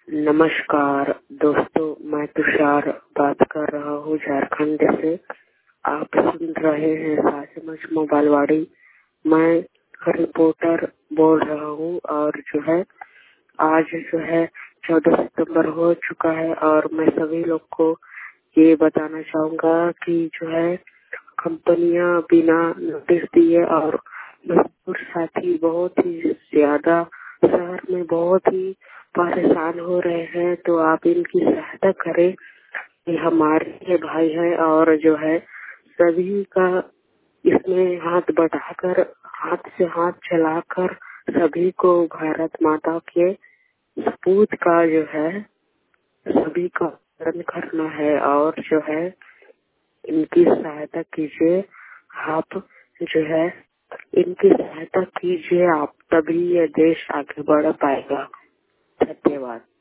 नमस्कार दोस्तों, मैं तुषार बात कर रहा हूँ झारखंड से। आप सुन रहे हैं सासमझ मोबाइलवाड़ी। मैं रिपोर्टर बोल रहा हूँ और आज 14 सितंबर हो चुका है और मैं सभी लोग को ये बताना चाहूँगा कि कंपनियां बिना नोटिस दिए और मजदूर साथी बहुत ही ज्यादा शहर में बहुत ही परेशान हो रहे हैं, तो आप इनकी सहायता करें। ये हमारे ये भाई है और सभी का इसमें हाथ बढ़ाकर हाथ से हाथ चलाकर सभी को भारत माता के सपूत का सभी का पालन करना है और इनकी सहायता कीजिए। आप इनकी सहायता कीजिए आप, तभी ये देश आगे बढ़ पाएगा। धन्यवाद।